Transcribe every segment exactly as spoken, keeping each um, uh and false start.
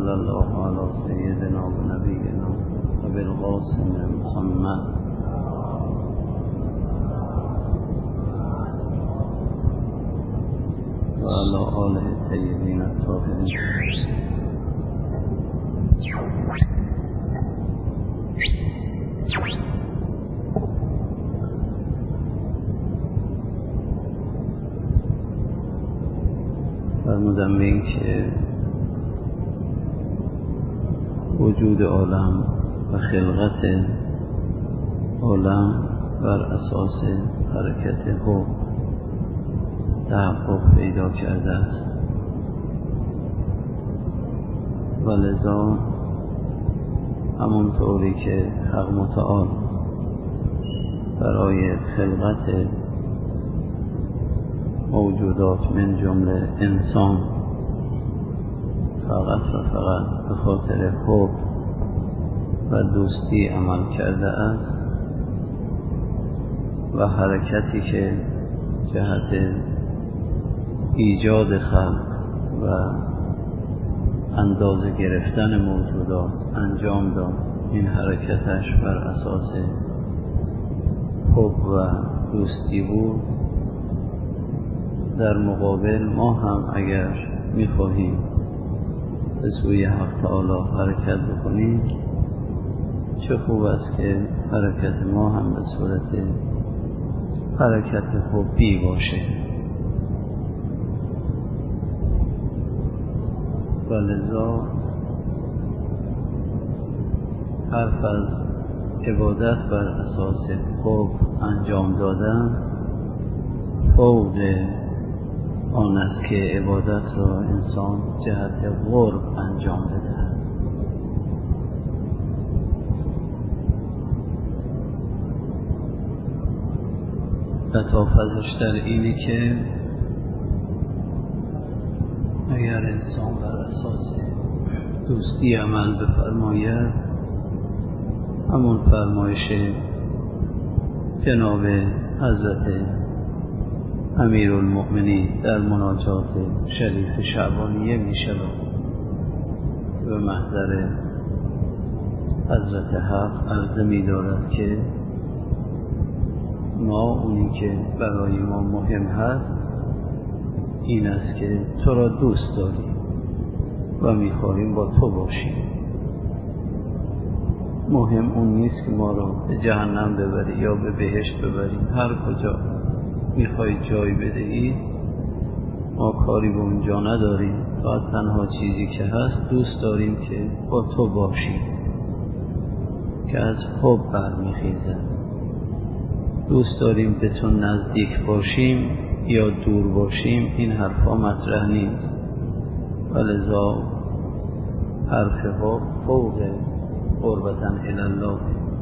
صلی الله علی سیدنا و نبینا و بالقاسم محمد و علی آله الطیبین الطاهرین. فرمودم به این که وجود عالم و خلقت عالم بر اساس حرکت حب تحقق پیدا کرده است و لذا همونطوری که حق متعال برای خلقت موجودات من جمله انسان فقط و فقط به خاطر حب و دوستی عمل کرده است و حرکتی که جهت ایجاد خلق و اندازه گرفتن موجودات انجام داد، این حرکتش بر اساس حب و دوستی بود. در مقابل ما هم اگر می‌خواهیم به سوی حق تعالی حرکت بکنیم، چه خوب است که حرکت ما هم به صورت حرکت حبی باشه. و لذا حرف از عبادت بر اساس حب انجام دادن فوق آن است که عبادت را انسان جهت قرب انجام بده. لطافتش در اینه که اگر انسان بر اساس دوستی عمل بفرماید، همون فرمایش جناب حضرت امیرالمؤمنین در مناجات شریف شعبانیه می شود و محضر حضرت حق عرضه می دارد که ما اونی که برای ما مهم هست این است که تو را دوست داریم و می خواهیم با تو باشیم. مهم اون نیست که ما را به جهنم ببری یا به بهشت ببریم. هر کجا میخوای جای بدهی ما کاری به اونجا نداریم. فقط تنها چیزی که هست دوست داریم که با تو باشیم، که از حب برمیخیزد. دوست داریم به تو نزدیک باشیم یا دور باشیم، این حرفا مطرح نیست. ولذا حرف حب فوق قربتاً الالله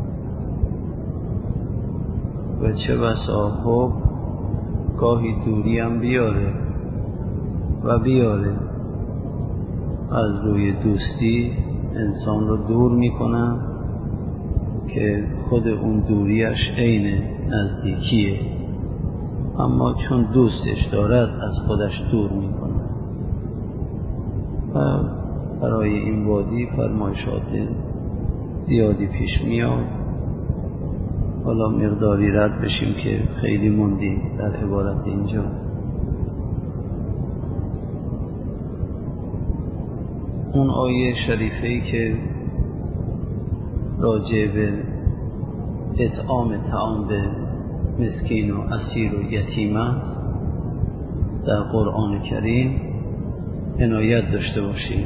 و چه بسا حب گاهی دوری هم بیاره و بیاره. از روی دوستی انسان رو دور میکنن که خود اون دوریش عین نزدیکیه، اما چون دوستش دارد از خودش دور میکنه. و برای این وادی فرمایشات زیادی پیش میاد. حالا مقداری رد بشیم که خیلی موندی در عبارت اینجا. اون آیه شریفه‌ای که راجع به اطعام طعام به مسکین و اسیر و یتیم است در قرآن کریم عنایت داشته باشید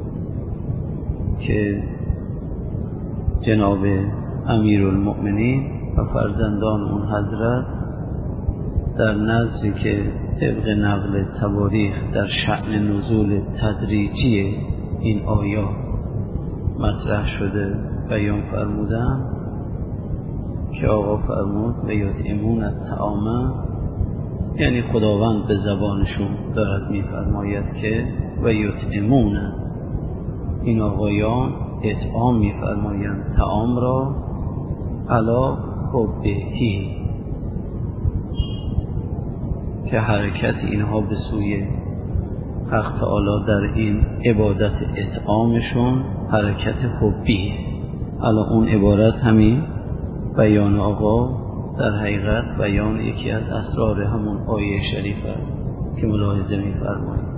که جناب امیرالمؤمنین و فرزندان اون حضرت در نظری که طبق نقل تواریخ در شأن نزول تدریجی این آیات مطرح شده بیان فرمودن که آقا فرمود و یطعمون الطعام، یعنی خداوند به زبانشون دارد میفرماید که و یطعمون، این آقایان اطعام میفرمایند طعام را علی حبهی، که حرکت اینها به سوی حق تعالی در این عبادت اطعامشون حرکت حبیه. الان اون عبارت همین بیان آقا در حقیقت بیان یکی از اسرار همون آیه شریفه که ملاحظه می‌فرمایید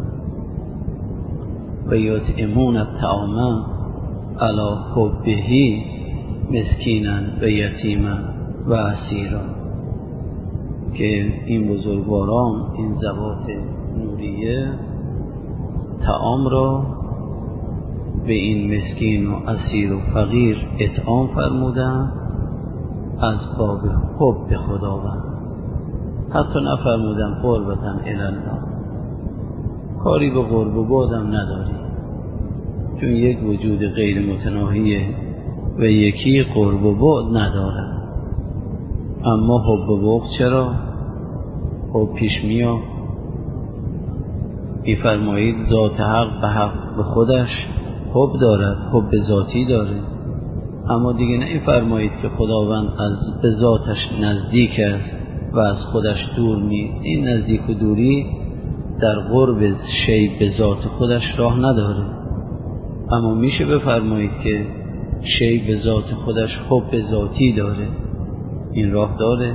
و یطعمون الطعام علی حبه مسکینا و یتیما و اسیرا، که این بزرگواران، این ذوات نوریه طعام را به این مسکین و اسیر و فقیر اطعام فرمودن از باب حب خداوند، حتی نفرمودن قربتاً الی الله، کاری به قرب و بعدم نداری، چون یک وجود غیر متناهیه و یکی قرب و بعد نداره. اما حب و بغض چرا؟ حب پیش میاد. می‌فرمایید ذات حق به حق به خودش حب دارد، حب ذاتی داره، اما دیگه نمی‌فرمایید که خداوند از به ذاتش نزدیک است و از خودش دور نیست. این نزدیک و دوری در قرب شی به ذات خودش راه نداره، اما میشه بفرمایید که شی به ذات خودش حب ذاتی داره، این راه داره.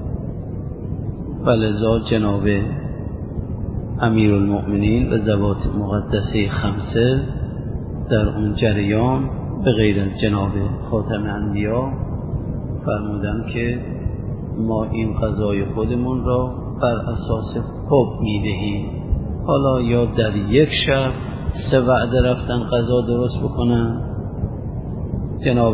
ولذا جناب امیرالمؤمنین و ذوات مقدسه خمسه در اون جریان به غیر از جناب خاتم انبیا فرمودن که ما این قضای خودمون را بر اساس حب میدهیم. حالا یا در یک شب سه وعده رفتن قضا درست بکنن، جناب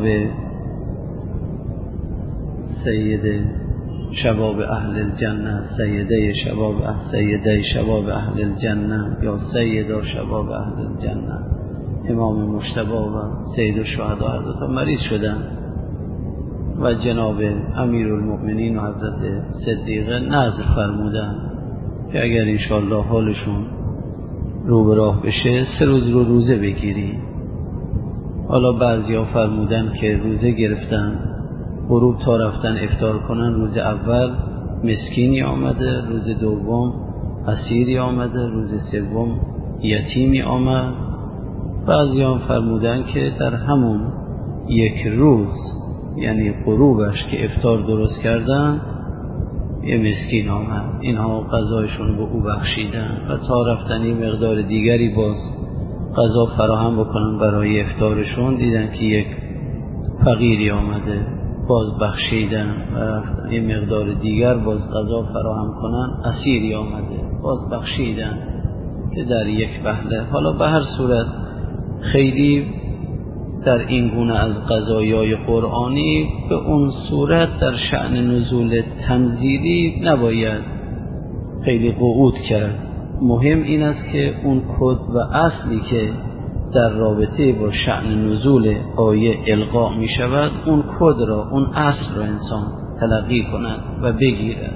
سید شباب اهل الجنه، سیده شباب اهل سیده شباب اهل الجنه یا سیدا شباب اهل الجنه امام مجتبی و سید الشهدا هر دو تا مریض شدن و جناب امیرالمؤمنین و حضرت صدیقه نذر فرمودن که اگر انشاءالله حالشون رو به راه بشه سه روز رو روزه بگیری. حالا بعضی ها فرمودن که روزه گرفتن، غروب تا رفتن افطار کنن، روز اول مسکینی آمده، روز دوم اسیری آمده، روز سوم یتیمی آمد. بعضی ها فرمودن که در همون یک روز یعنی غروبش که افطار درست کردن یه مسکین آمد، اینها قضایشون به او بخشیدن و تا رفتن این مقدار دیگری باز قضا فراهم بکنن برای افطارشون، دیدن که یک فقیری آمده باز بخشیدن و رفتن این مقدار دیگر باز قضا فراهم کنن، اسیری آمده باز بخشیدن که در یک وهله. حالا به هر صورت خیلی در این گونه از قضایای قرآنی به اون صورت در شأن نزول تنزیلی نباید خیلی قعود کرد. مهم این است که اون کد و اصلی که در رابطه با شأن نزول آیه القا می شود، اون کد را، اون اصل را انسان تلقی کند و بگیرد.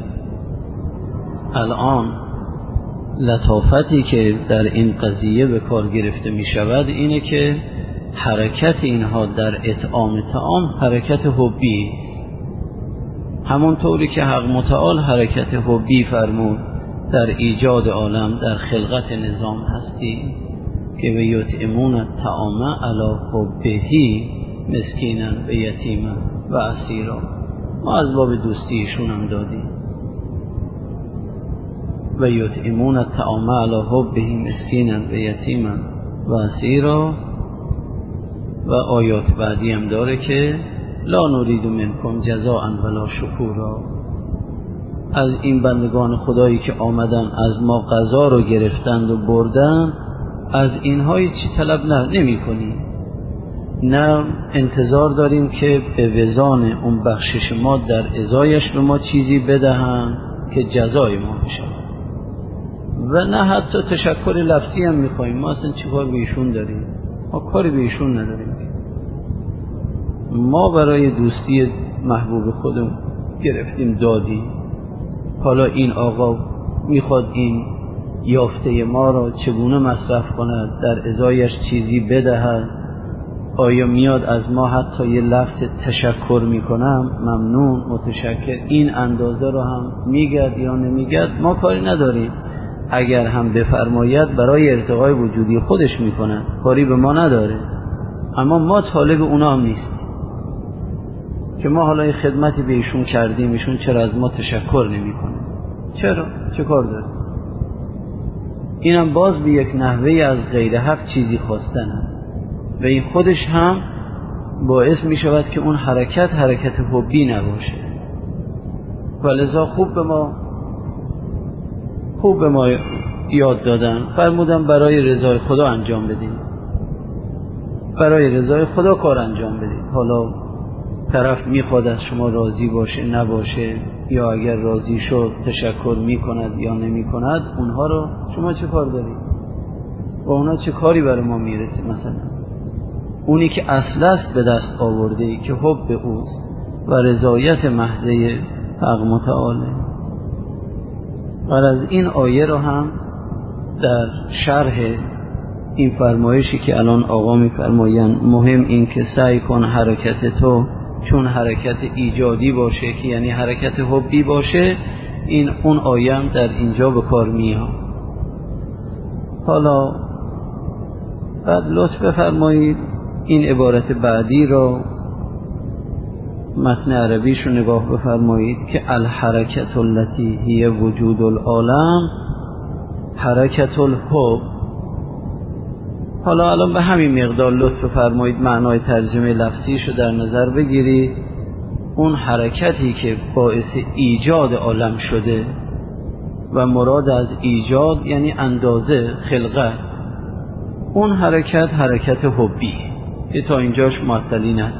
الان لطافتی که در این قضیه به کار گرفته می شود اینه که حرکت اینها در اطعام طعام حرکت حبی، همونطوری که حق متعال حرکت حبی فرمود در ایجاد عالم، در خلقت نظام هستی که به یطعمون الطعام علی حبه مسکینا و یتیما و اسیرا، ما از باب دوستیشون هم دادیم. و یطعمون الطعام علی حبه مسکینا و یتیما و اسیرا. و آیات بعدی هم داره که لا نرید منکم جزاء ولا شکورا، از این بندگان خدایی که آمدن از ما قضا رو گرفتند و بردن، از اینها چی طلب نمی کنیم، نه انتظار داریم که به وزان اون بخشش ما در ازایش به ما چیزی بدهن که جزای ما بشه، و نه حتی تشکر لفظی هم میخواییم. ما اصلا چی کار به ایشون داریم؟ ما کاری به ایشون نداریم. ما برای دوستی محبوب خودمون گرفتیم دادیم. حالا این آقا میخواد این یافته ما را چگونه مصرف کند، در ازایش چیزی بدهد، آیا میاد از ما حتی یه لفظ تشکر میکنم، ممنون، متشکر، این اندازه رو هم میگد یا نمیگد، ما کاری نداریم. اگر هم بفرماید برای ارتقای وجودی خودش میکنه، کاری به ما نداره، اما ما طالب اونا هم نیست که ما حالا این خدمتی به ایشون کردیم، ایشون چرا از ما تشکر نمیکنه؟ چرا؟ چه کار داره؟ اینم باز به یک نحوه از غیر حق چیزی خواستن و این خودش هم باعث می شود که اون حرکت حرکت حبی نباشه. ولذا خوب به ما خوب به ما یاد دادن، فرمودن برای رضای خدا انجام بدیم، برای رضای خدا کار انجام بدیم. حالا طرف میخواد از شما راضی باشه نباشه، یا اگر راضی شد تشکر میکند یا نمیکند، اونها رو شما چه کار دارید؟ با اونا چه کاری برای ما میرسه؟ مثلا اونی که اصل است به دست آورده ای که حب اوست و رضایت محضه حق متعاله. و از این آیه رو هم در شرح این فرمایشی که الان آقا میفرمایند، مهم این که سعی کن حرکت تو چون حرکت ایجادی باشه، که یعنی حرکت حبی باشه، این اون آیه هم در اینجا به کار میاد. حالا بعد لطف بفرمایید این عبارت بعدی رو متن عربیش رو نگاه بفرمایید که الحرکت التي هی وجود العالم حرکت الحب. حالا الان به همین مقدار لطف فرمایید معنای ترجمه لفظیش رو در نظر بگیرید. اون حرکتی که باعث ایجاد عالم شده و مراد از ایجاد یعنی اندازه خلقت، اون حرکت حرکت حبی که تا اینجاش معطلی نیست.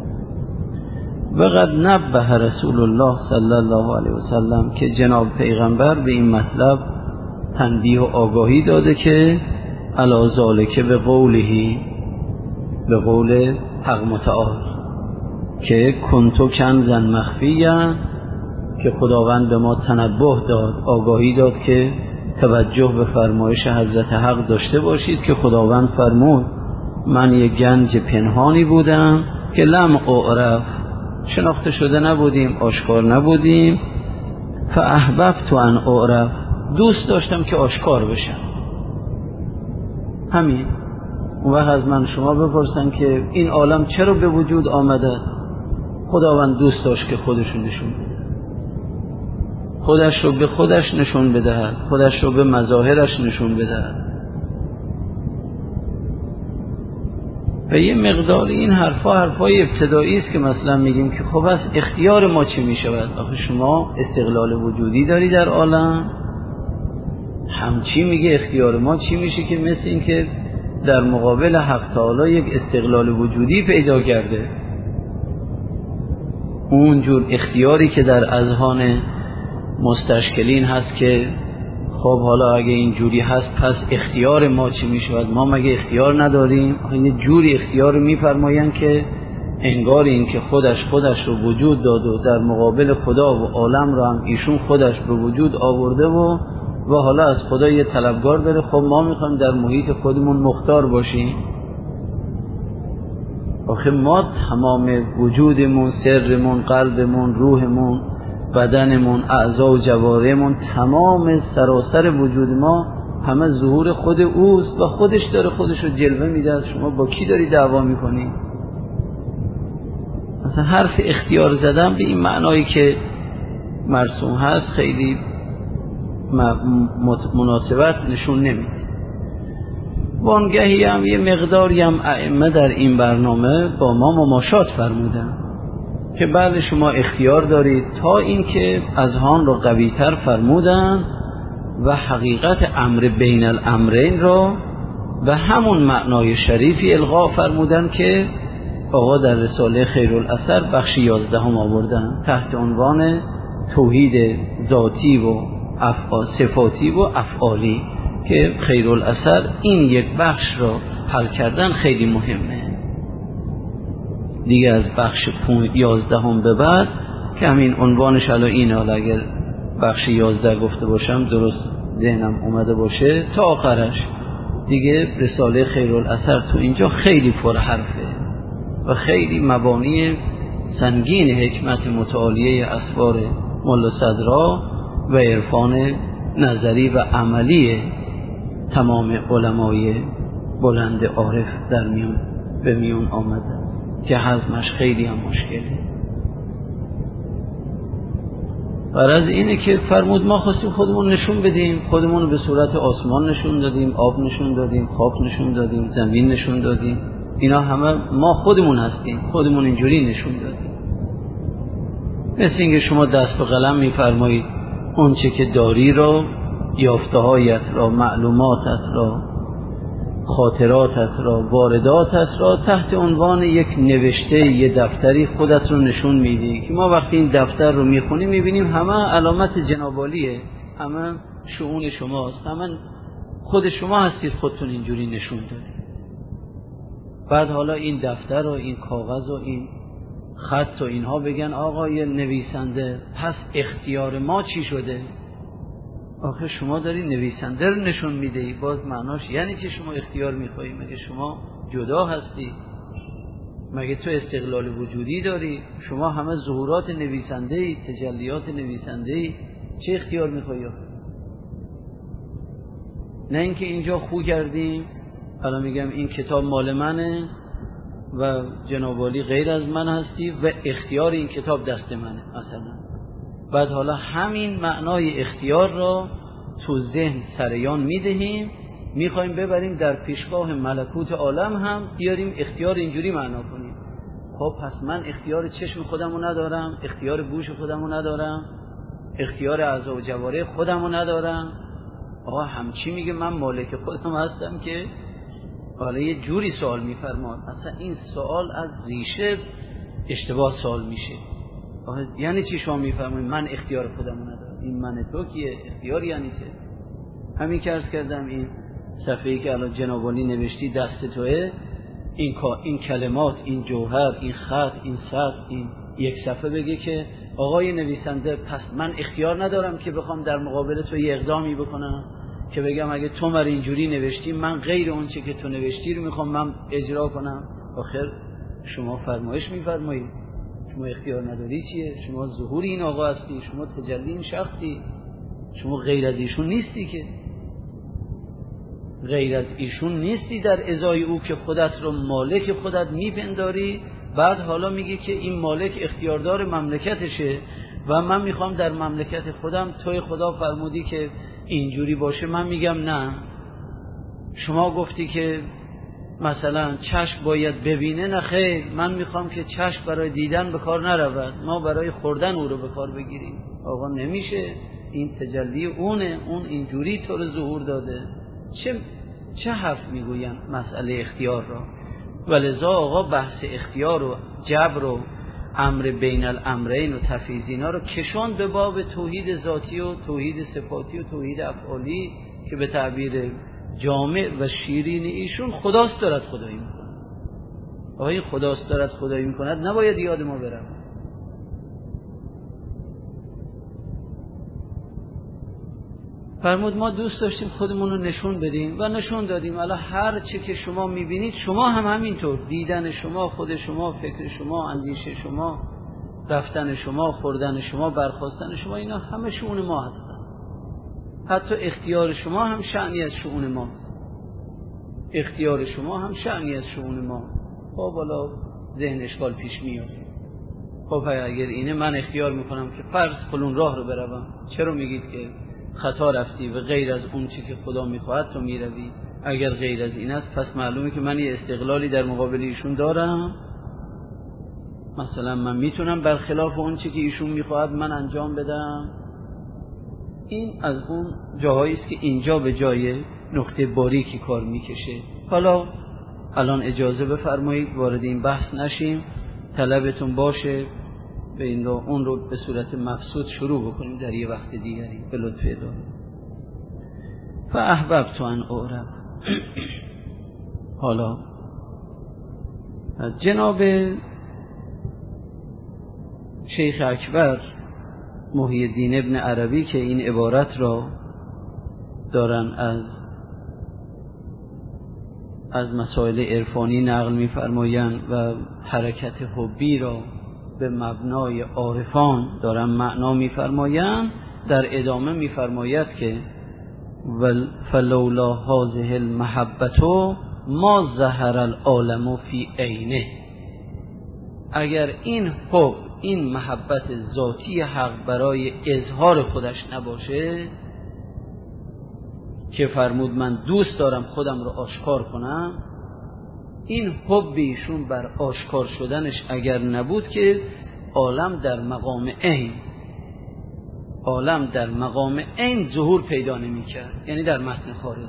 و قد نبه رسول الله صلی الله علیه وسلم که جناب پیغمبر به این مطلب تنبیه و آگاهی داده که علی ذالک به قوله، به قول حق متعال که کنتو کنزا مخفیا، که خداوند به ما تنبه داد، آگاهی داد که توجه به فرمایش حضرت حق داشته باشید که خداوند فرمود من یک گنج پنهانی بودم که لم اعرف، شناخته شده نبودیم، آشکار نبودیم. فاحببت ان اعرف، دوست داشتم که آشکار بشم. همین. اون وقت از من شما بپرسن که این عالم چرا به وجود آمده؟ خداوند دوست داشت که خودشون نشون بده، خودش رو به خودش نشون بدهد، خودش رو به مظاهرش نشون بدهد. و یه مقدار این حرفا حرفای ابتدایی است که مثلا میگیم که خب از اختیار ما چی میشود؟ آخه شما استقلال وجودی داری در عالم، همچی میگه اختیار ما چی میشه؟ که مثل این که در مقابل حق تعالی یک استقلال وجودی پیدا کرده. اونجور اختیاری که در اذهان مستشکلین هست که خب حالا اگه اینجوری هست پس اختیار ما چی میشود؟ ما مگه اختیار نداریم؟ این جوری اختیار میفرماین که انگار این که خودش خودش رو وجود داد و در مقابل خدا و عالم رو هم ایشون خودش به وجود آورده و و حالا از خدا یه طلبگار داره. خب ما میخوایم در محیط خودمون مختار باشیم. آخه ما تمام وجودمون، سرمون، قلبمون، روحمون، بدنمون، اعضا و جوارحمون، تمام سراسر وجود ما همه ظهور خود اوست و خودش داره خودش رو جلوه میده. از شما با کی داری دعوا میکنی؟ مثلا حرف اختیار زدن به این معنایی که مرسوم هست خیلی مناسبت نشون نمیده. وانگهی هم یه مقداری هم ائمه در این برنامه با ما مماشات فرمودن که بعد شما اختیار دارید، تا اینکه اذهان رو قوی‌تر فرمودن و حقیقت امر بین الامرین رو به همون معنای شریفی الغا فرمودن که آقا در رساله خیرالاثر بخش یازدهم آوردن تحت عنوان توحید ذاتی و افعال، صفاتی و افعالی، که خیرالاثر این یک بخش رو حل کردن خیلی مهمه. دیگه از بخش یازدهم به بعد که همین عنوانش الان اینه، حالا اگر بخش یازده گفته باشم درست ذهنم اومده باشه تا آخرش، دیگه رساله خیرالاثر تو اینجا خیلی پر حرفه و خیلی مبانی سنگین حکمت متعالیه اسفار مولا صدرا و عرفان نظری و عملی تمام علمای بلند عارف در میون به میون آمده که هضمش خیلی هم مشکله. غرض اینه که فرمود ما خواستیم خودمون نشون بدیم، خودمون به صورت آسمان نشون دادیم، آب نشون دادیم، خاک نشون دادیم، زمین نشون دادیم، اینا همه ما خودمون هستیم، خودمون اینجوری نشون دادیم. مثل اینکه شما دست و قلم میفرمایید اون چه که داری رو، یافته‌هایت را، معلوماتت را، خاطراتت را، وارداتت را تحت عنوان یک نوشته یه دفتری خودت رو نشون میدی که ما وقتی این دفتر رو میخونیم میبینیم همه علامت جنابالیه، همه شؤون شماست، همه خود شما هستید خودتون اینجوری نشون دادید. بعد حالا این دفتر و این کاغذ و این خط و اینها بگن آقای نویسنده پس اختیار ما چی شده؟ آخه شما داری نویسنده رو نشون میدهی، باز معناش یعنی که شما اختیار میخوایی؟ مگه شما جدا هستی؟ مگه تو استقلال وجودی داری؟ شما همه ظهورات نویسنده ای، تجلیات نویسنده ای، چه اختیار میخوایی؟ نه اینکه اینجا خو کردیم الان میگم این کتاب مال منه و جناب عالی غیر از من هستی و اختیار این کتاب دست منه مثلا. بعد حالا همین معنای اختیار را تو ذهن سریان میدهیم، میخوایم ببریم در پیشگاه ملکوت عالم هم بیاریم اختیار اینجوری معنا کنیم. خب پس من اختیار چشم خودمو ندارم، اختیار گوش خودمو ندارم، اختیار اعضا و جوارح خودمو ندارم. آقا همچی میگه من مالک خودم هستم که حالا یه جوری سوال میفرماد، اصلا این سوال از ریشه اشتباه سوال میشه. یعنی چی شما میفرمایید من اختیار خودمو ندارم؟ این من تو کیه؟ اختیار یعنی چه؟ همین که عرض کردم این صفحه‌ای که الان جناب عالی نوشتی دست توئه، این این کلمات، این جوهر، این خط، این سطر، این یک صفحه بگه که آقای نویسنده پس من اختیار ندارم که بخوام در مقابل تو یه اقدامی بکنم که بگم اگه تو من اینجوری نوشتی من غیر اون چه که تو نوشتی رو میخوام من اجرا کنم. آخر شما فرمایش میفرمایید، شما اختیار نداری چیه؟ شما ظهور این آقا هستی، شما تجلی این شخصی، شما غیر از ایشون نیستی، که غیر از ایشون نیستی در ازای او که خودت رو مالک خودت میپنداری. بعد حالا میگه که این مالک اختیاردار مملکتشه و من میخوام در مملکت خودم، توی خدا فرمودی که اینجوری باشه، من میگم نه. شما گفتی که مثلا چشم باید ببینه، نه خیر، من میخوام که چشم برای دیدن به کار نرود، ما برای خوردن او رو به کار بگیریم. آقا نمیشه، این تجلی اونه، اون اینجوری تو رو ظهور داده. چه چه حرف میگوین مسئله اختیار را؟ ولذا آقا بحث اختیار و جبر و امر بین الامرین و تفیض اینا رو کشان به باب توحید ذاتی و توحید صفاتی و توحید افعالی که به تعبیر جامع و شیرین ایشون خداست دارد خدایی میکنه. آقا این خداست دارد خدایی میکند نباید یاد ما برم. فرمود ما دوست داشتیم خودمون رو نشون بدیم و نشون دادیم. الان هر چه که شما میبینید شما هم همینطور، دیدن شما، خود شما، فکر شما، اندیشه شما، رفتن شما، خوردن شما، برخاستن شما، اینا همه شؤون ما هستن. حتی اختیار شما هم شأنی از شؤون ما، اختیار شما هم شأنی از شؤون ما. خب بالا ذهن اشکال پیش میاد. خب اگر اینه من اختیار میکنم که فرض فلون راه رو بروم، چرا میگید که خطا رفتی و غیر از اون چی که خدا میخواهد تو میروی؟ اگر غیر از این است پس معلومه که من یه استقلالی در مقابل ایشون دارم. مثلا من میتونم برخلاف اون چی که ایشون میخواهد من انجام بدم. این از اون جاهایی است که اینجا به جای نقطه باریکی کار میکشه. حالا الان اجازه بفرمایید وارد این بحث نشیم، طلبتون باشه به این رو اون رو به صورت مبسوط شروع بکنیم در یه وقت دیگری به لطف الهی. فاحببت ان اعرف. حالا جناب شیخ اکبر محی الدین ابن عربی که این عبارت را دارن از از مسائل عرفانی نقل می‌فرمایند و حرکت حبی را به مبنای عارفان دارن معنا می‌فرمایند، در ادامه میفرماید که فلولا هذه المحبة ما ظهر العالم فی عینه، اگر این حب، این محبت ذاتی حق برای اظهار خودش نباشه که فرمود من دوست دارم خودم رو آشکار کنم، این حب ایشون بر آشکار شدنش اگر نبود که عالم در مقام عین، عالم در مقام عین ظهور پیدا نمی کرد، یعنی در متن خارج،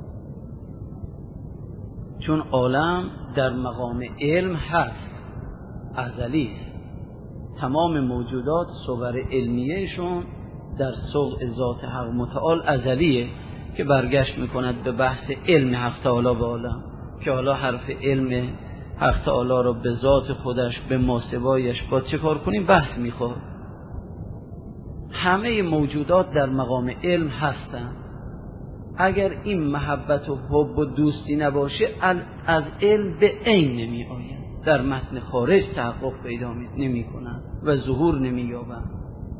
چون عالم در مقام علم هست، ازلی است. تمام موجودات صور علمیهشون در صدق ذات حق متعال ازلیه که برگشت میکند به بحث علم حق تعالی به عالم، که حالا حرف علم حق تعالی رو به ذات خودش به ماسوایش با چه کار کنیم بحث میخواد. همه موجودات در مقام علم هستند. اگر این محبت و حب و دوستی نباشه از علم به عین نمی آید، در متن خارج تحقق پیدا نمی کند و ظهور نمی یابند.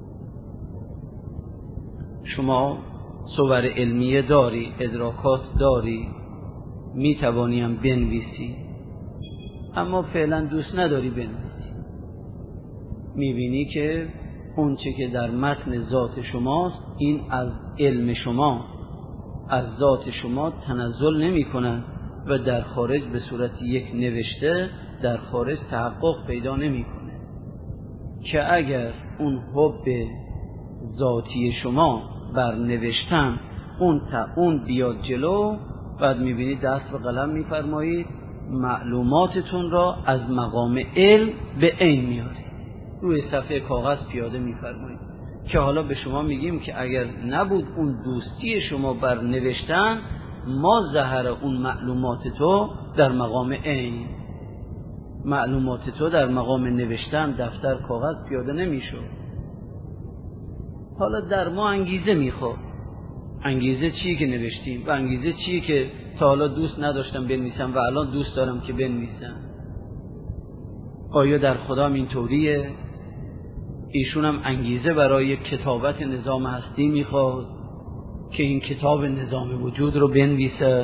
شما صور علمیه داری، ادراکات داری، می توانیم بنویسی، اما فعلا دوست نداری بنویسی. می بینی که اون چه که در متن ذات شماست این از علم شما، از ذات شما تنزل نمی کند و در خارج به صورت یک نوشته در خارج تحقق پیدا نمی کنه. که اگر اون حب ذاتی شما بر نوشتن اون تا اون بیاد جلو، بعد می بینید دست به قلم می فرمایید معلوماتتون را از مقام علم به عین میارید، روی صفحه کاغذ پیاده می فرمایید. که حالا به شما میگیم که اگر نبود اون دوستی شما بر نوشتن، ما ظهر اون معلومات تو در مقام عین، معلومات تو در مقام نوشتن دفتر کاغذ پیاده نمیشد. حالا در ما انگیزه میخواد. انگیزه چیه که نوشتیم و انگیزه چیه که تا حالا دوست نداشتم بنویسم و الان دوست دارم که بنویسم. آیا در خدا هم اینطوریه؟ ایشون هم انگیزه برای کتابت نظام هستی میخواد که این کتاب نظام وجود رو بنویسه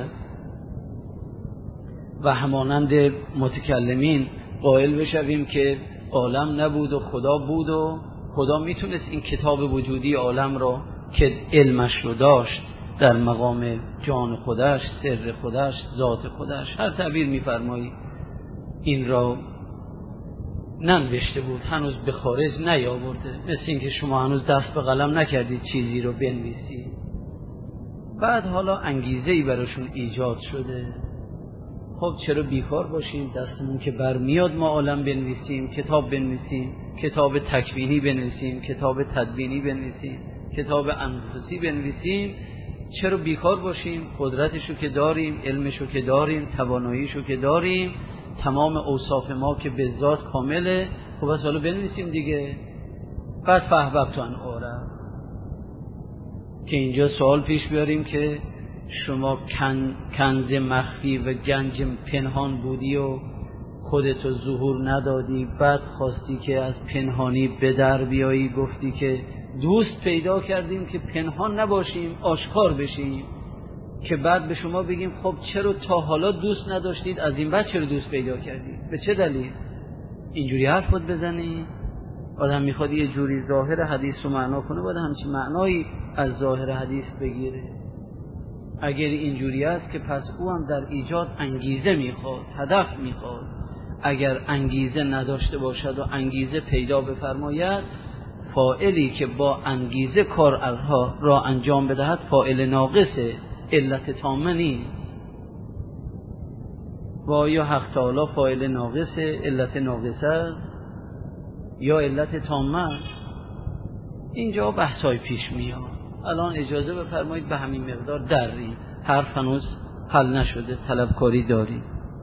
و همانند متکلمین قائل بشویم که عالم نبود و خدا بود و خدا میتونست این کتاب وجودی عالم رو که علمش رو داشت در مقام جان خودش، سر خودش، ذات خودش، هر تعبیر میفرمایی، این را ننوشته بود، هنوز به خارج نیاورده. مثل این که شما هنوز دست به قلم نکردید چیزی رو بنویسید، بعد حالا انگیزه‌ای براشون ایجاد شده. خب چرا بیکار باشیم؟ دستمون که برمیاد ما عالم بنویسیم، کتاب بنویسیم، کتاب تکوینی بنویسیم، کتاب تدبینی بنویسیم، کتاب انفسی بنویسیم. چرا بیکار باشیم؟ قدرتشو که داریم، علمشو که داریم، تواناییشو که داریم، تمام اوصاف ما که به ذات کامله. خب بس حالا بنویسیم دیگه. بعد فهبت ان عرب که اینجا سوال پیش بیاریم که شما کن، کنز مخفی و گنج پنهان بودی و خودتو ظهور ندادی، بعد خواستی که از پنهانی به در بیایی، گفتی که دوست پیدا کردیم که پنهان نباشیم، آشکار بشیم، که بعد به شما بگیم خب چرا تا حالا دوست نداشتید، از این بعد چرا دوست پیدا کردید؟ به چه دلیل؟ اینجوری حرف بود بزنی؟ آدم میخواد یه جوری ظاهر حدیث رو معنا کنه، باید همچین معنایی از ظاهر حدیث بگیره. اگر اینجوری است که پس او هم در ایجاد انگیزه میخواد، هدف میخواد. اگر انگیزه نداشته باشد و انگیزه پیدا بفرماید، فاعلی که با انگیزه کار را انجام بدهد فاعل ناقصه، علت تامه نیست. و آیا حق تعالی فاعل ناقصه، علت ناقصه یا علت تامه؟ اینجا بحثای پیش میاد. الان اجازه بفرمایید به همین مقدار دریم، حرف هنوز حل نشده، طلبکاری داری.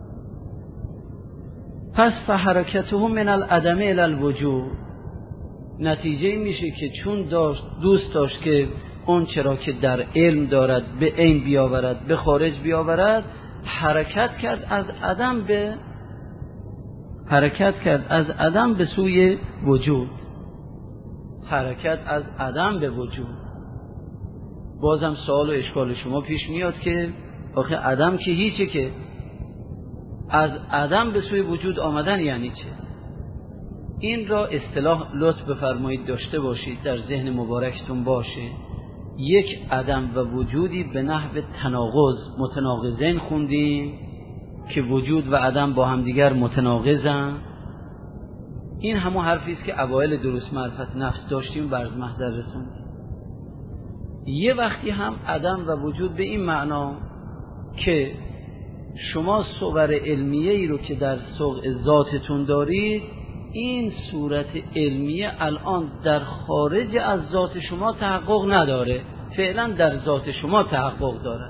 پس فحرکته من العدم الی الوجود، نتیجه میشه که چون داشت دوست داشت که اون چرا که در علم دارد به عین بیاورد، به خارج بیاورد، حرکت کرد از عدم به حرکت کرد از عدم به سوی وجود. حرکت از عدم به وجود. بازم سوال و اشکال شما پیش میاد که آخه عدم که هیچه، که از عدم به سوی وجود آمدن یعنی چه؟ این را اصطلاح لطف بفرمایید داشته باشید، در ذهن مبارکتون باشه. یک عدم و وجودی به نحو تناقض متناقضین خوندیم که وجود و عدم با هم دیگر متناقضن. این همون حرفی است که اوایل دروس معرفت نفس داشتیم بر محضرتون. یه وقتی هم عدم و وجود به این معنا که شما صور علمیه ای رو که در سوق ذاتتون دارید، این صورت علمیه الان در خارج از ذات شما تحقق نداره، فعلا در ذات شما تحقق داره.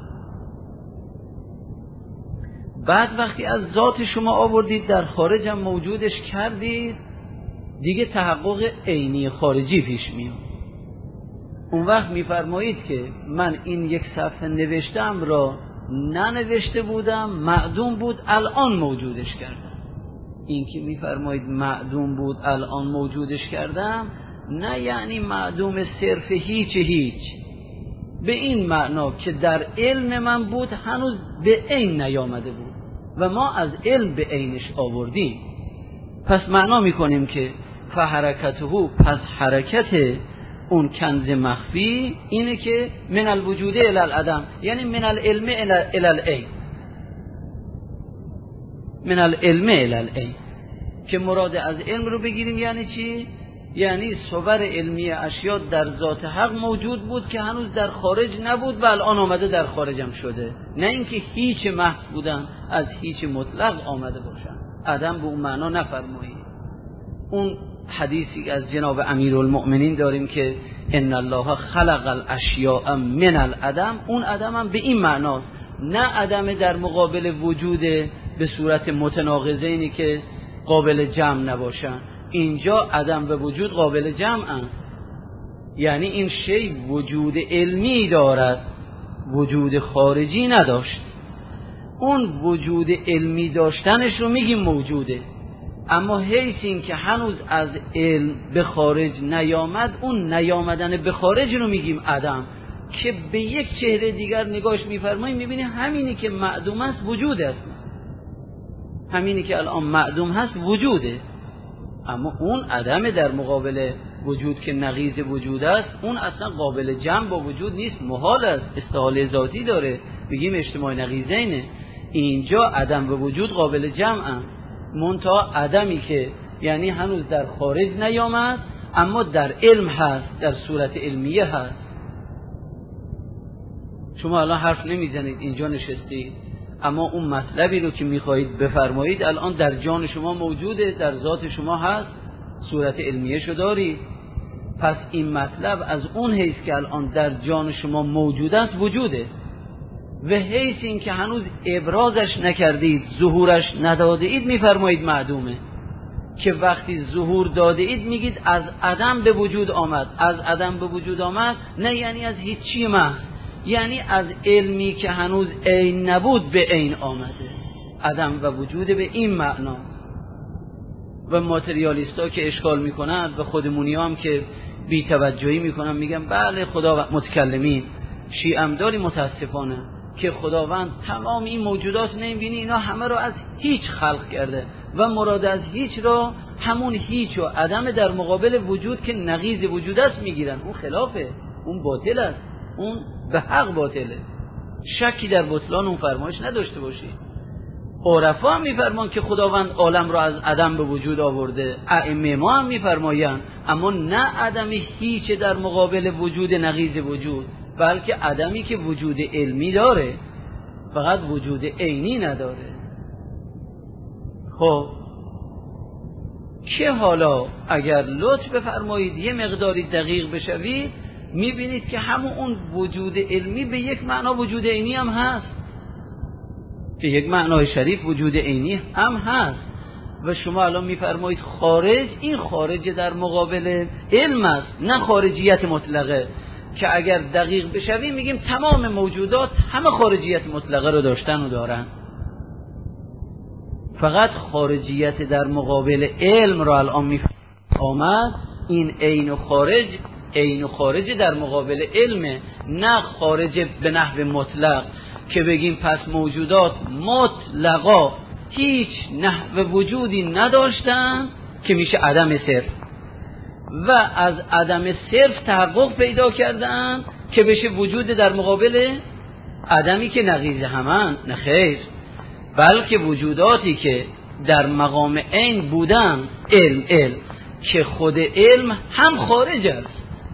بعد وقتی از ذات شما آوردید در خارج هم موجودش کردید، دیگه تحقق عینی خارجی پیش میاد. اون وقت میفرمایید که من این یک صفحه نوشتم را ننوشته بودم، معدوم بود، الان موجودش کردم. این که میفرمایید معدوم بود الان موجودش کردم، نه یعنی معدوم صرف هیچ هیچ، به این معنا که در علم من بود هنوز به عین نیامده بود و ما از علم به عینش آوردیم. پس معنا میکنیم که فحرکته، پس حرکت اون کنز مخفی اینه که من الوجود الی العدم، یعنی من العلم الی العین، من العلم الی العین، که مراد از علم رو بگیریم یعنی چی؟ یعنی صور علمی اشیاء در ذات حق موجود بود که هنوز در خارج نبود و الان آمده در خارجم شده، نه اینکه هیچ محض بودن از هیچ مطلق آمده باشن. عدم به اون معنا نفرمایید. اون حدیثی از جناب امیرالمؤمنین داریم که ان الله خلق الاشیاء من العدم، اون عدم هم به این معناست، نه عدم در مقابل وجود به صورت متناقضینی که قابل جمع نباشن. اینجا عدم و وجود قابل جمع هست، یعنی این شی وجود علمی دارد، وجود خارجی نداشت. اون وجود علمی داشتنش رو میگیم موجوده، اما حیث این که هنوز از علم به خارج نیامد، اون نیامدن به خارج رو میگیم عدم، که به یک چهره دیگر نگاش میفرماییم میبینی همینی که معدوم است وجود است، همینی که الان معدوم هست وجوده. اما اون عدم در مقابل وجود که نقیض وجود است، اون اصلا قابل جمع با وجود نیست، محال است، استحاله ذاتی داره، بگیم اجتماع نقیضینه. اینجا عدم و وجود قابل جمع هم، منتها عدمی که یعنی هنوز در خارج نیامد اما در علم هست، در صورت علمیه هست. شما الان حرف نمیزنید، اینجا نشستید، اما اون مطلبی رو که میخواهید بفرمایید الان در جان شما موجوده، در ذات شما هست، صورت علمیه شو دارید. پس این مطلب از اون حیث که الان در جان شما موجود است وجوده، و حیث این که هنوز ابرازش نکردید، ظهورش نداده اید، میفرمایید معدومه. که وقتی ظهور داده اید میگید از عدم به وجود آمد، از عدم به وجود آمد نه یعنی از هیچی محض، یعنی از علمی که هنوز عین نبود به عین آمده. عدم و وجود به این معنا. و ماتریالیستا که اشکال میکنند و خودمونی هم که بی توجهی میکنن میگن بله خدا متکلمین، شیعه داری متاسفانه که خداوند تمام این موجودات نمیبینی، اینا همه رو از هیچ خلق کرده و مراد از هیچ را همون هیچ و عدم در مقابل وجود که نقیض وجود است میگیرن. اون خلافه، اون باطل است، اون به حق باطله، شکی در بطلان اون فرمایش نداشته باشی. عرفا هم میفرمان که خداوند عالم را از عدم به وجود آورده، ائمه ما هم میفرمایند، اما نه عدم هیچ در مقابل وجود نقیض وجود، بلکه عدمی که وجود علمی داره، فقط وجود عینی نداره. خب که حالا اگر لطف بفرمایید یه مقداری دقیق بشوید، میبینید که همون اون وجود علمی به یک معنا وجود عینی هم هست، به یک معنای شریف وجود عینی هم هست. و شما الان میفرمایید خارج، این خارج در مقابل علم است، نه خارجیت مطلقه، که اگر دقیق بشویم میگیم تمام موجودات همه خارجیت مطلقه رو داشتن و دارن، فقط خارجیت در مقابل علم رو الان میفرمایید آمد. این عین و خارج، عین و خارج در مقابل علم، نه خارج به نحو مطلق که بگیم پس موجودات مطلقا هیچ نحو وجودی نداشتن که میشه عدم صرف، و از عدم صرف تحقق پیدا کردن که بشه وجود در مقابل عدمی که نقیض همن. نه خیر، بلکه وجوداتی که در مقام عین بودن، علم علم که خود علم هم خارج است.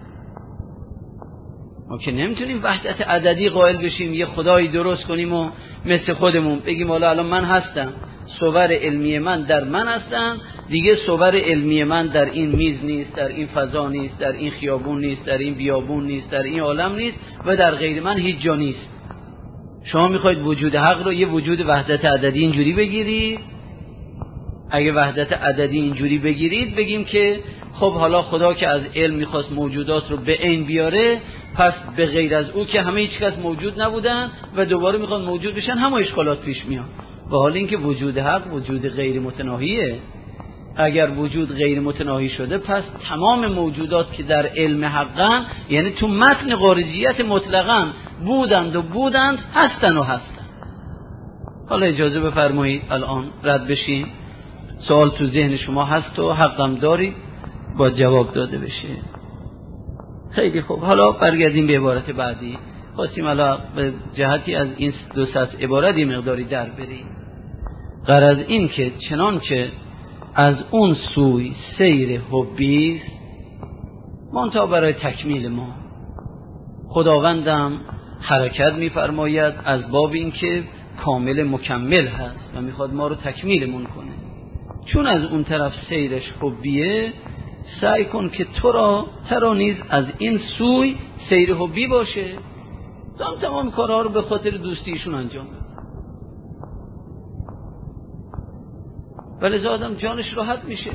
ما که نمیتونیم وحدت عددی قائل بشیم، یه خدایی درست کنیم و مثل خودمون بگیم حالا الان من هستم، صور علمی من در من هستن، دیگه صور علمی من در این میز نیست، در این فضا نیست، در این خیابون نیست، در این بیابون نیست، در این عالم نیست و در غیر من هیچ جا نیست. شما میخواید وجود حق رو یه وجود وحدت عددی اینجوری بگیرید؟ اگه وحدت عددی اینجوری بگیرید بگیم که خب حالا خدا که از علم میخواست موجودات رو به عین بیاره، پس به غیر از او که همه هیچ کس موجود نبودن و دوباره میخوان موجود بشن، همه اشکالات پیش میاد. و حال اینکه وجود حق وجود غیر متناهیه. اگر وجود غیر متناهی شده، پس تمام موجودات که در علم حقن، یعنی تو متن خارجیت مطلقاً بودند و بودند، هستن و هستن. حالا اجازه بفرمایید الان رد بشیم. سوال تو ذهن شما هست و حقم داری با جواب داده بشه. خیلی خوب، حالا برگردیم به عبارت بعدی. خواستیم حالا به جهتی از این دو سطح عبارت یه مقداری در بریم. غرض این که چنان که از اون سوی سیر حبیست، منتها برای تکمیل ما خداوندم حرکت می‌فرماید از باب این که کامل مکمل هست و میخواد ما رو تکمیلمون کنه. چون از اون طرف سیرش حبیه، سعی کن که تو را ترا نیز از این سوی سیر حبی باشه. تمام تمام کارها رو به خاطر دوستیشون انجام بده. ولی آدم جانش راحت میشه،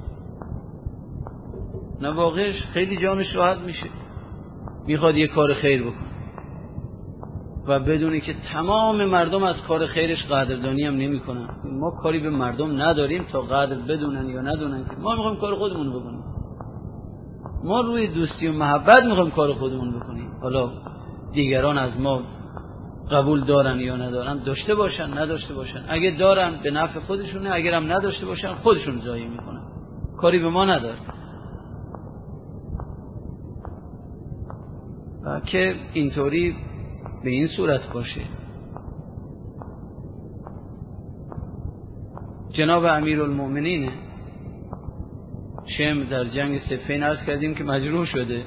نه واقعش خیلی جانش راحت میشه، میخواد یه کار خیر بکنه و بدونی که تمام مردم از کار خیرش قدردانی هم نمی کنن. ما کاری به مردم نداریم تا قدر بدونن یا ندونن، که ما میخوایم کار خودمون بکنیم. ما روی دوستی و محبت میخوایم کار خودمون بکنیم. حالا دیگران از ما قبول دارن یا ندارن، داشته باشن نداشته باشن، اگه دارن به نفع خودشونه، اگر هم نداشته باشن خودشون ضایع میکنن، کاری به ما نداره. و که اینطوری به این صورت باشه. جناب امیرالمؤمنین شم در جنگ صفین عرض کردیم که مجروح شده.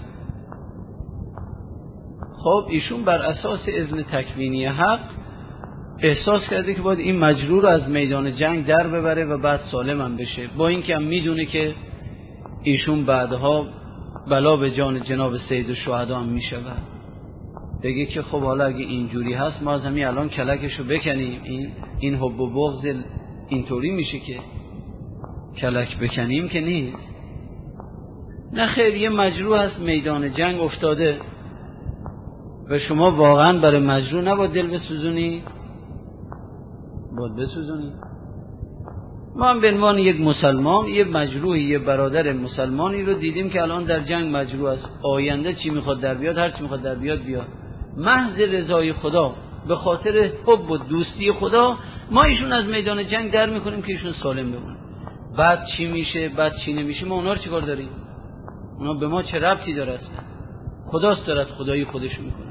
خب ایشون بر اساس اذن تکوینی حق احساس کرده که باید این مجروح رو از میدان جنگ در ببره و بعد سالم هم بشه، با این که هم میدونه که ایشون بعدها بلا به جان جناب سید الشهدا هم میشود. بگه که خب حالا اگه اینجوری هست ما از همین الان کلکشو بکنیم، این این حب و بغض اینطوری میشه که کلک بکنیم که نیست. نه خیر، یه مجروح هست میدان جنگ افتاده و شما واقعا برای مجروح نباید دل بسوزونی، باید بسوزونی. ما هم به عنوان یک مسلمان یه مجروحی، یه برادر مسلمانی رو دیدیم که الان در جنگ مجروح است، آینده چی میخواد در بیاد، هر چی میخواد در بیاد بیاد، محض رضای خدا به خاطر حب و دوستی خدا ما ایشون از میدان جنگ در میکنیم که ایشون سالم بمونه. بعد چی میشه، بعد چی نمیشه، ما اونا رو چیکار داریم؟ اونا به ما چه ربطی داره اصلا؟ خداست دارد خدایی خودش میکنه.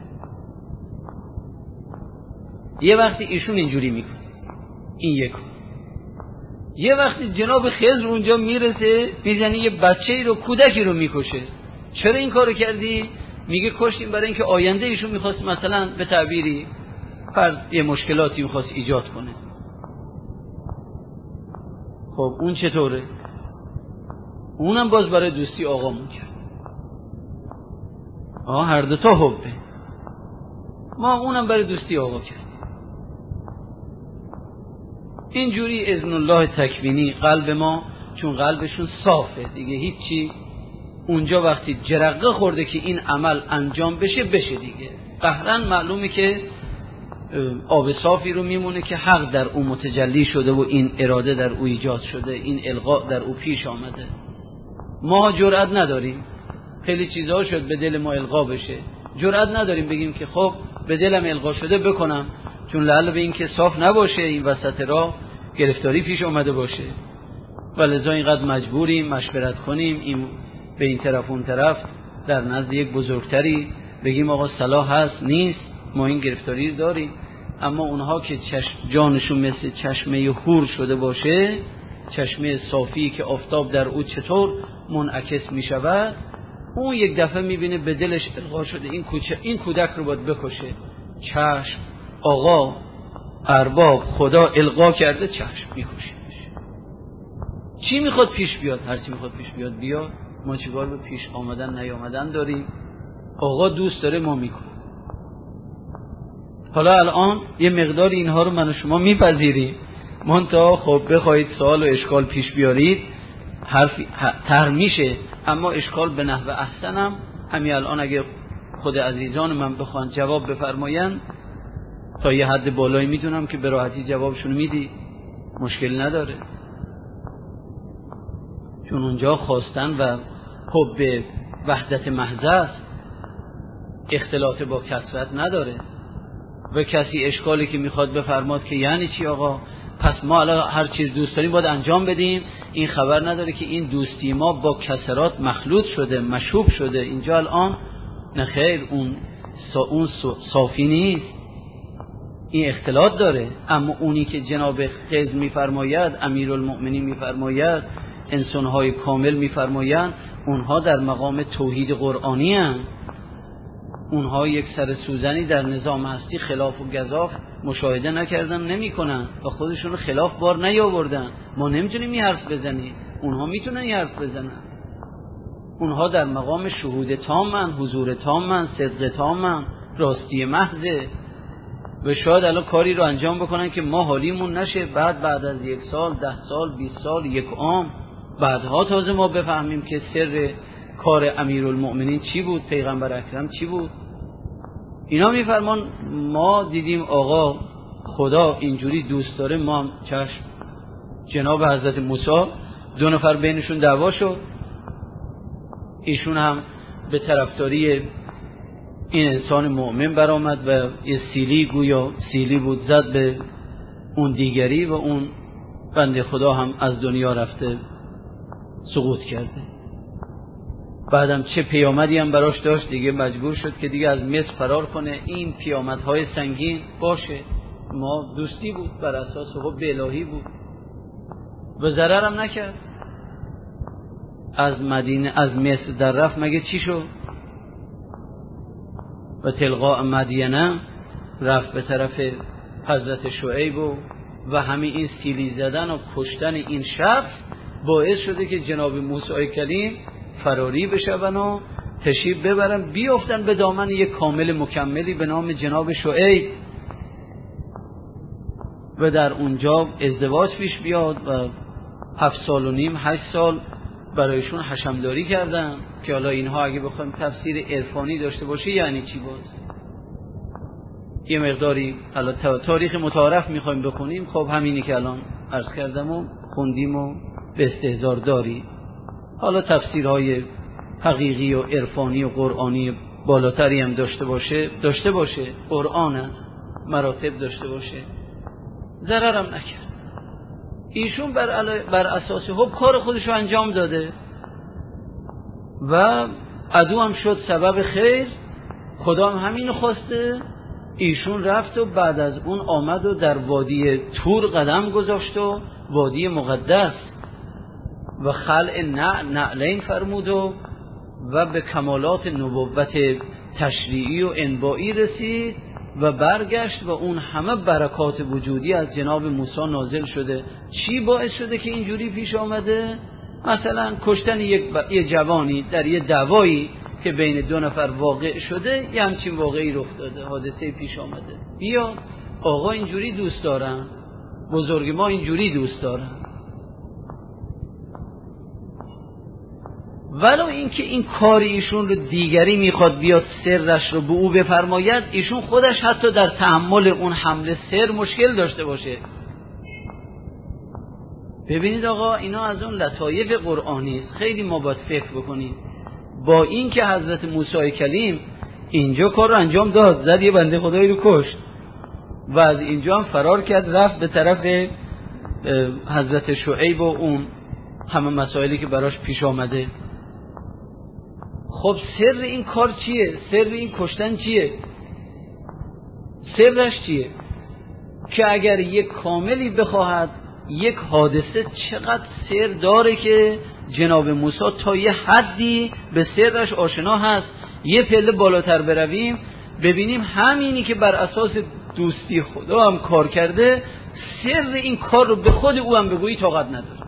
یه وقتی ایشون اینجوری میکنه، این یک. یه وقتی جناب خضر اونجا میرسه میزنی یه بچه‌ای رو، کودکی رو میکشه. چرا این کارو کردی؟ میگه کشتیم برای اینکه آینده ایشون میخواست مثلا به تعبیری فرض یه مشکلاتی میخواست ایجاد کنه. خب اون چطوره؟ اونم باز برای دوستی آقامون کرد. آه هر دو تا حبه. ما اونم برای دوستی آقا کرد. اینجوری اذن الله تکوینی قلب ما، چون قلبشون صافه دیگه هیچی اونجا وقتی جرقه خورده که این عمل انجام بشه بشه دیگه قهرن معلومه که آب صافی رو میمونه که حق در او متجلی شده و این اراده در او ایجاد شده، این القاء در او پیش آمده. ما جرئت نداریم، خیلی چیزها شد به دل ما القا بشه، جرئت نداریم بگیم که خب به دلم القا شده بکنم، چون لعل به این که صاف نباشه این وسط راه گرفتاری پیش اومده باشه. ولذا اینقدر مجبوریم مشورت کنیم این به این طرف اون طرف در نزد یک بزرگتری بگیم آقا صلاح هست نیست، ما این گرفتاری داریم. اما اونها که چشم جانشون مثل چشمه هور شده باشه، چشمه صافی که آفتاب در او چطور منعکس می شود، اون یک دفعه می بینه به دلش القا شده این کوچه این کودک رو باید بکشه. چشم آقا ارباب خدا القا کرده، چشم میکشه. چی میخواد پیش بیاد؟ هر چی میخواد پیش بیاد بیاد. ما چیکار به پیش آمدن نیامدن داریم؟ آقا دوست داره ما میکنیم. حالا الان یه مقدار اینها رو من و شما میپذیریم، منتها خب بخواید سوال و اشکال پیش بیارید حرف تر میشه، اما اشکال به نحو احسنم همین الان اگه خود عزیزان من بخوان جواب بفرمایند تا یه حد بالایی میدونم که به راحتی جوابشون میدی، مشکل نداره، چون اونجا خواستن و حب وحدت محض است، اختلاط با کثرت نداره. و کسی اشکالی که میخواد بفرماد که یعنی چی آقا پس ما الان هر چیز دوست داریم باید انجام بدیم، این خبر نداره که این دوستی ما با کثرات مخلوط شده مشوب شده. اینجا الان نه خیر، اون سا اون صافی نیست، این اختلاط داره. اما اونی که جناب خضر میفرماید، امیرالمؤمنین میفرماید، انسانهای کامل میفرمایند، اونها در مقام توحید قرآنی هستند. اونها یک سر سوزنی در نظام هستی خلاف و گزاف مشاهده نکردن، نمی کنن و خودشون رو خلاف بار نیاوردن. ما نمیتونیم این حرف بزنیم، اونها میتونن این حرف بزنن. اونها در مقام شهود تامن، حضور تامن، صدق تامن، راستی محضه. و شاید الان کاری رو انجام بکنن که ما حالیمون نشه، بعد بعد از یک سال، ده سال، بیست سال، یک عام بعدها تازه ما بفهمیم که سر کار امیرالمؤمنین چی بود، پیغمبر اکرم چی بود. اینا میفرمان ما دیدیم آقا خدا اینجوری دوست داره، ما هم چشم. جناب حضرت موسی دو نفر بینشون دعوا شد، ایشون هم به طرفداری این انسان مؤمن برآمد و یه سیلی گویا سیلی بود زد به اون دیگری و اون بنده خدا هم از دنیا رفته سقوط کرده. بعدم چه پیامدی هم براش داشت، دیگه مجبور شد که دیگه از مصر فرار کنه. این پیامدهای سنگین باشه، ما دوستی بود بر اساس حب الهی بود و ضررم نکرد. از مدینه از مصر در رفت مگه چی شد؟ و تلقاء مدینه رفت به طرف حضرت شعیب و, و همین این سیلی زدن و کشتن این شخص باعث شده که جناب موسی کلیم فراری بشون و تشریف ببرن بیافتن به دامن یک کامل مکملی به نام جناب شعیب و در اونجا ازدواج پیش بیاد و هفت سال و نیم هشت سال برایشون حشمداری کردن که حالا اینها اگه بخوایم تفسیر عرفانی داشته باشه یعنی چی باز یه مقداری حالا تاریخ متعارف میخوایم بخونیم. خب همینی که الان عرض کردم و خوندیم و به استحضار داری. حالا تفسیرهای حقیقی و عرفانی و قرآنی بالاتری هم داشته باشه داشته باشه قرآن است، مراتب داشته باشه، ضررم نکرد. ایشون بر, علی... بر اساس حب کار خودشو انجام داده و عدو هم شد سبب خیر، خدا هم همینو خواسته. ایشون رفت و بعد از اون آمد و در وادی تور قدم گذاشت و وادی مقدس و خلع نعلین فرمود و و به کمالات نبوت تشریعی و انبائی رسید و برگشت و اون همه برکات وجودی از جناب موسی نازل شده. چی باعث شده که اینجوری پیش آمده؟ مثلا کشتن یک, ب... یک جوانی در یک دعوایی که بین دو نفر واقع شده، یه همچین واقعی رخ داده، حادثه پیش آمده. بیا آقا اینجوری دوست دارن، بزرگ ما اینجوری دوست دارن. ولو اینکه این کار ایشون رو دیگری میخواد بیاد سرش رو به او بفرماید، ایشون خودش حتی در تحمل اون حمله سر مشکل داشته باشه. ببینید آقا اینا از اون لطایف قرآنی است، خیلی ما باید فکر بکنیم. با این که حضرت موسی کلیم اینجا کار رو انجام داد، زد یه بنده خدایی رو کشت و از اینجا هم فرار کرد رفت به طرف حضرت شعیب و اون همه مسائلی که براش پیش آمده. خب سر این کار چیه؟ سر این کشتن چیه؟ سرش چیه؟ که اگر یک کاملی بخواهد یک حادثه چقدر سر داره که جناب موسی تا یه حدی به سرش آشنا هست. یه پله بالاتر برویم ببینیم همینی که بر اساس دوستی خدا هم کار کرده، سر این کار رو به خود او هم بگویی طاقت نداره.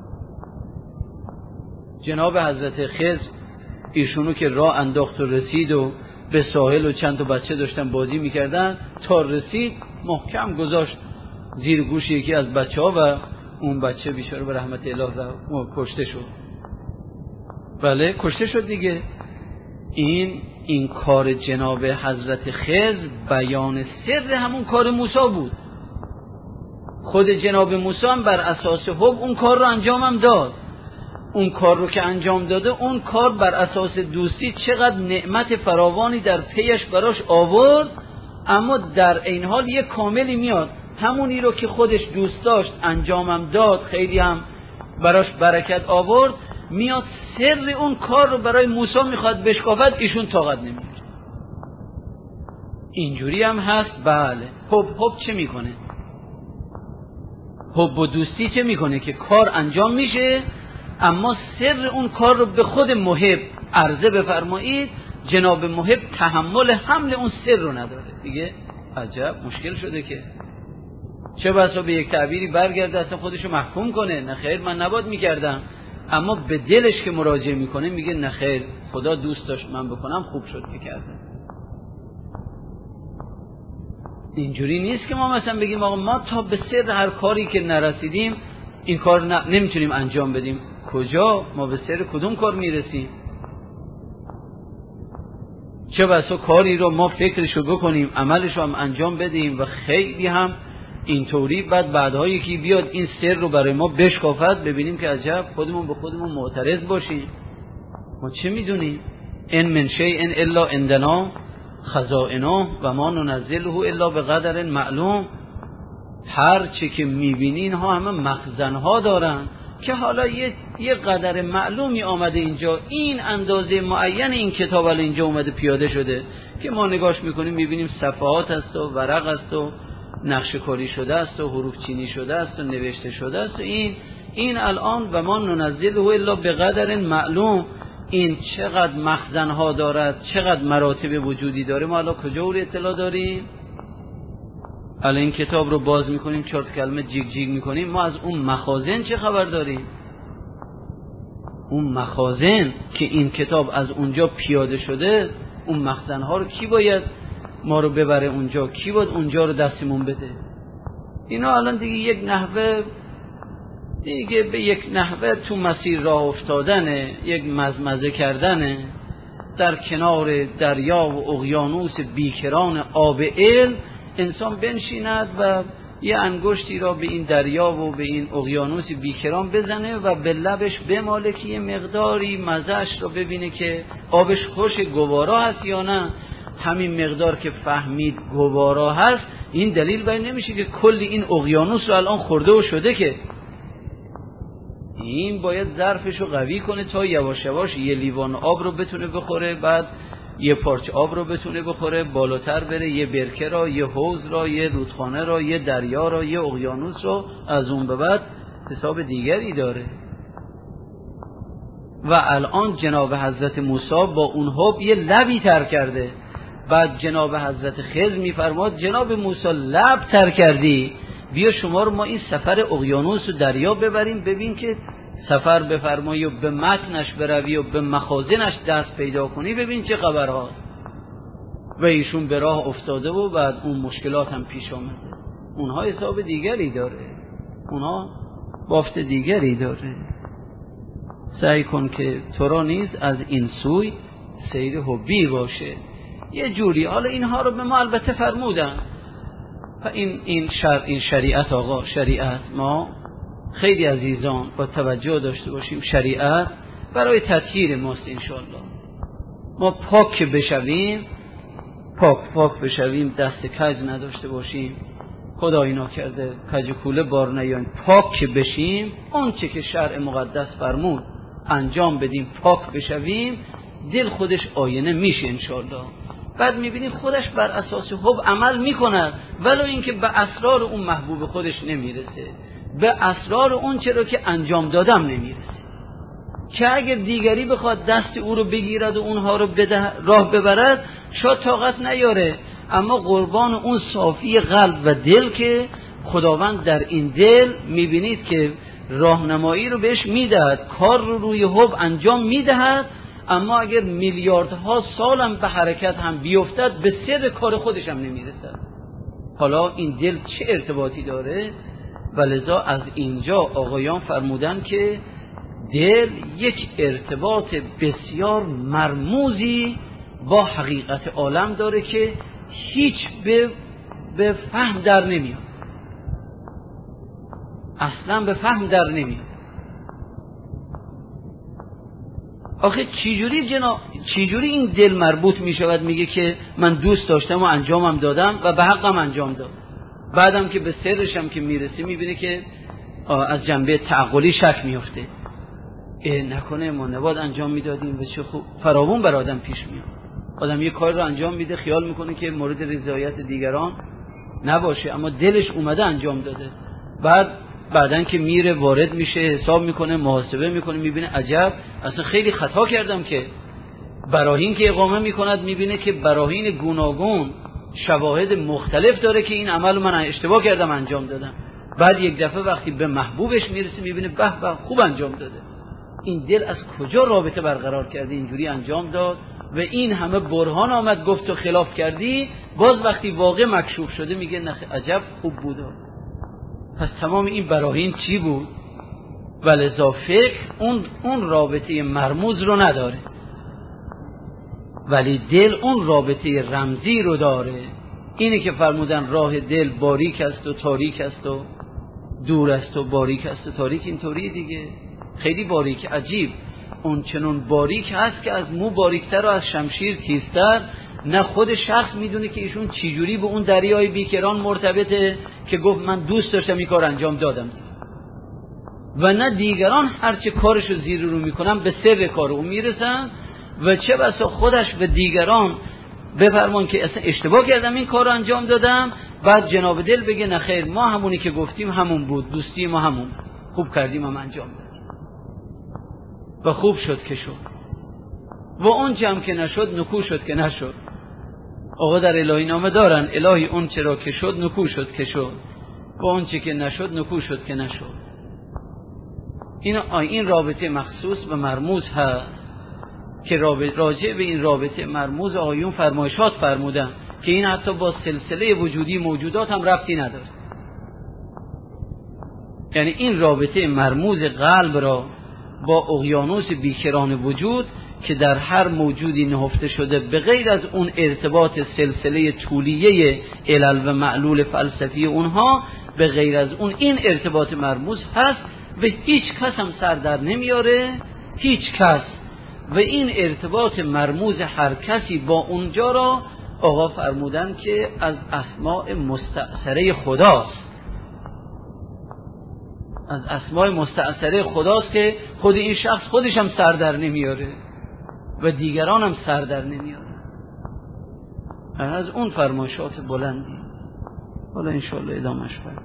جناب حضرت خضر ایشونو که راه انداخت و رسید و به ساحل و چند تا بچه داشتن بازی میکردن، تا رسید محکم گذاشت زیر گوش یکی از بچه ها و اون بچه بیچاره به رحمت الله کشته شد. بله کشته شد دیگه. این این کار جناب حضرت خضر بیان سر همون کار موسی بود. خود جناب موسی هم بر اساس حب اون کار رو انجام هم داد. اون کار رو که انجام داده، اون کار بر اساس دوستی چقدر نعمت فراوانی در پیش براش آورد، اما در این حال یک کاملی میاد همونی رو که خودش دوست داشت انجامم داد، خیلی هم براش برکت آورد، میاد سر اون کار رو برای موسی میخواد بشکافد، ایشون طاقت نمیگیره. اینجوری هم هست. بله حب حب چه میکنه؟ حب و دوستی چه میکنه؟ که کار انجام میشه اما سر اون کار رو به خود محب عرضه بفرمایید، جناب محب تحمل حمل اون سر رو نداره دیگه. عجب مشکل شده که چه بسا به یک تعبیری برگرده اصلا خودشو محکوم کنه، نه خیر من نباید میکردم، اما به دلش که مراجعه میکنه میگه نه خیر خدا دوست داشت من بکنم، خوب شد که کردم. اینجوری نیست که ما مثلا بگیم آقا ما تا به سر هر کاری که نرسیدیم این کار ن... نمیتونیم انجام بدیم. کجا؟ ما به سر کدوم کار میرسیم؟ چه بسا کاری رو ما فکرشو بکنیم عملشو هم انجام بدیم و خیلی هم اینطوری بعد بعدها یکی بیاد این سر رو برای ما بشکافد، ببینیم که عجب خودمون به خودمون معترض باشیم. ما چه میدونیم؟ ان من شیء الا عندنا خزائنه و ما ننزله الا بقدر معلوم. هر چی که میبینی اینها همه مخزنها دارن که حالا یه یه قدر معلومی آمده اینجا، این اندازه معین این کتاب الان اینجا اومده پیاده شده که ما نگاش میکنیم میبینیم صفحات است و ورق است و نقشه کاری شده است و حروف چینی شده است و نوشته شده است. این این الان و ما ننزله الا بقدر معلوم، این چقدر مخزنها دارد، چقدر مراتب وجودی داره، ما الان کجا اون اطلاع داریم؟ الان این کتاب رو باز میکنیم چهار کلمه جیگ جیگ میکنیم، ما از اون مخازن چه خبر داریم؟ اون مخازن که این کتاب از اونجا پیاده شده، اون مخزنها رو کی باید ما رو ببره اونجا؟ کی باید اونجا رو دستمون بده؟ اینا الان دیگه یک نحوه دیگه به یک نحوه تو مسیر راه افتادنه، یک مزمزه کردنه در کنار دریا و اقیانوس بیکران آب علم. انسان بنشیند و یه انگشتی را به این دریا و به این اقیانوس بیکران بزنه و به لبش بماله که یه مقداری مزهش را ببینه که آبش خوش گوارا هست یا نه. همین مقدار که فهمید گوارا هست، این دلیل بر نمیشه که کلی این اقیانوس رو الان خورده و شده، که این باید ظرفش رو قوی کنه تا یواش یواش یه لیوان آب رو بتونه بخوره، بعد یه پارچه آب رو بتونه بخوره، بالاتر بره یه برکه را، یه حوض را، یه رودخانه را، یه دریا را، یه اقیانوس را، از اون به بعد حساب دیگری داره. و الان جناب حضرت موسی با اون حب یه لبی تر کرده. بعد جناب حضرت خضر میفرماد جناب موسی لب تر کردی، بیا شما رو ما این سفر اقیانوس و دریا ببریم، ببین که سفر بفرمایی و به متنش بروی و به مخازنش دست پیدا کنی، ببین چه خبر هاست. و ایشون به راه افتاده و بعد اون مشکلات هم پیش آمده. اونها حساب دیگری داره، اونها بافت دیگری داره. سعی کن که تو را نیز از این سوی سیر حبی باشه یه جوری. حالا اینها رو به ما البته فرمودن و این این شر این شریعت آقا، شریعت ما خیلی عزیزان با توجه داشته باشیم، شریعت برای تطهیر ماست. انشاءالله ما پاک بشویم، پاک پاک بشویم، دست کج نداشته باشیم، خدا اینا کرده کج کوله بار نیایم، پاک بشیم، آنچه که شرع مقدس فرمود انجام بدیم، پاک بشویم، دل خودش آینه میشه انشاءالله. بعد میبینیم خودش بر اساس حب عمل میکند، ولو اینکه به اسرار اون محبوب خودش نمیرسه، به اسرار اون چرا که انجام دادم نمیرسه، که اگر دیگری بخواد دست او رو بگیرد و اونها رو بده راه ببرد شاید طاقت نیاره، اما قربان اون صافی قلب و دل که خداوند در این دل میبینید که راهنمایی رو بهش میدهد، کار رو روی حب انجام میدهد، اما اگر میلیاردها سالم به حرکت هم بیفتد به سر کار خودش هم نمیرسد. حالا این دل چه ارتباطی داره؟ ولذا از اینجا آقایان فرمودن که دل یک ارتباط بسیار مرموزی با حقیقت عالم داره که هیچ به, به فهم در نمیاد، اصلا به فهم در نمیاد. آخه چجوری جنا چجوری این دل مربوط می شود میگه که من دوست داشتم و انجامم دادم و به حقم انجام داد، بعدم که به سرشم که میرسی میبینه که از جنبه تعقلی شک میفته، نکنه ما نباید انجام میدادیم و چه خوب. فراوون بر آدم پیش میاد، آدم یه کار رو انجام میده خیال میکنه که مورد رضایت دیگران نباشه، اما دلش اومده انجام داده، بعد بعدن که میره وارد میشه حساب میکنه محاسبه میکنه میبینه عجب اصلا خیلی خطا کردم، که براهین که اقامه میکند میبینه که براهین گوناگون شواهد مختلف داره که این عمل من اشتباه کردم انجام دادم، بعد یک دفعه وقتی به محبوبش میرسه میبینه به به خوب انجام داده. این دل از کجا رابطه برقرار کرده اینجوری انجام داد و این همه برهان آمد گفت تو خلاف کردی، باز وقتی واقع مکشوف شده میگه نه عجب خوب بود. پس تمام این براهین چی بود؟ ولذا فکر اون, اون رابطه مرموز رو نداره، ولی دل اون رابطه رمزی رو داره. اینه که فرمودن راه دل باریک است و تاریک است و دور است و باریک است و تاریک. این طوری دیگه خیلی باریک، عجیب، اون چنون باریک هست که از مو باریکتر و از شمشیر تیزتر. نه خود شخص میدونه که ایشون چجوری به اون دریای بیکران مرتبطه که گفت من دوست داشتم این کار انجام دادم، و نه دیگران هرچه کارشو زیر رو میکنن به سر کار اون میرسن، و چه بسا خودش به دیگران بفرمان که اصلا اشتباه کردم این کار رو انجام دادم، بعد جناب دل بگه نه خیر ما همونی که گفتیم همون بود، دوستی ما همون، خوب کردیم هم انجام دادیم و خوب شد که شد، و اون چه هم که نشد نکو شد که نشد. آقا در الهی نامه دارن الهی اون چرا که شد نکو شد که شد و اون چه که نشد نکو شد که نشد. این این رابطه مخصوص و مرموز هست که راجع به این رابطه مرموز آقایون فرمایشات فرمودن که این حتی با سلسله وجودی موجودات هم ربطی نداره. یعنی این رابطه مرموز قلب را با اقیانوس بیکران وجود که در هر موجودی نهفته شده به غیر از اون ارتباط سلسله طولیه علل و معلول فلسفی اونها، به غیر از اون این ارتباط مرموز هست و هیچ کس هم سر در نمیاره، هیچ کس. و این ارتباط مرموز هر کسی با اونجا را آقا فرمودن که از اسماء مستأثره خداست، از اسماء مستأثره خداست که خود این شخص خودش هم سر در نمیاره و دیگران هم سر در نمیاره. از اون فرمایشات بلندی حالا انشاءالله ادامهش فرمایش.